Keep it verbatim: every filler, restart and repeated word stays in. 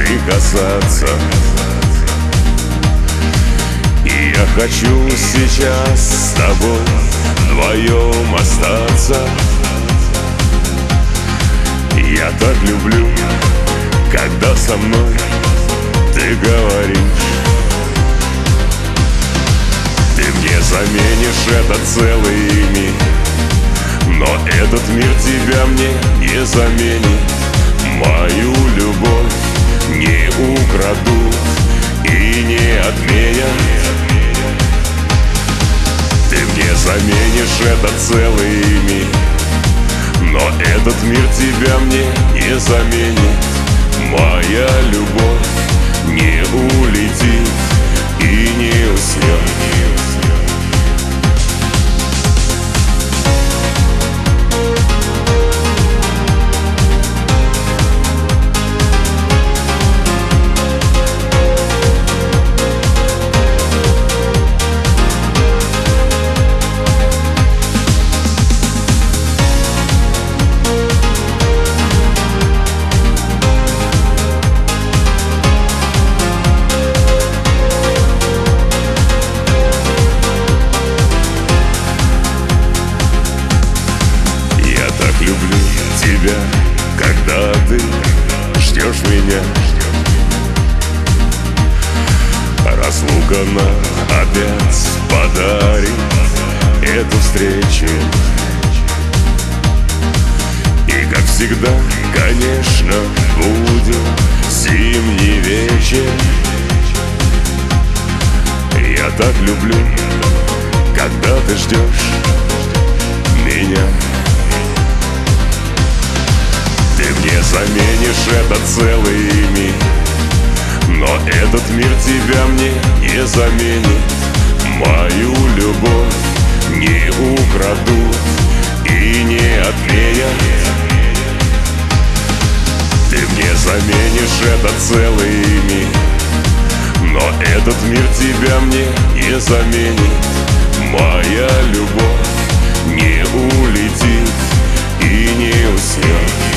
прикасаться. И я хочу сейчас с тобой вдвоем остаться. Я так люблю, когда со мной ты говоришь. Ты мне заменишь этот целый мир, но этот мир тебя мне не заменит. Мою любовь не украдут и не отменят. Ты мне заменишь этот целый мир, но этот мир тебя мне не заменит. Моя любовь не улетит и не уснет. Люблю тебя, когда ты ждешь меня. Разлука нам опять подарит эту встречу. И как всегда, конечно, будет зимний вечер. Я так люблю, когда ты ждешь меня. Ты мне заменишь этот целый мир, но этот мир тебя мне не заменит. Мою любовь не украдут и не отменят. Ты мне заменишь этот целый мир, но этот мир тебя мне не заменит. Моя любовь не улетит и не уснет.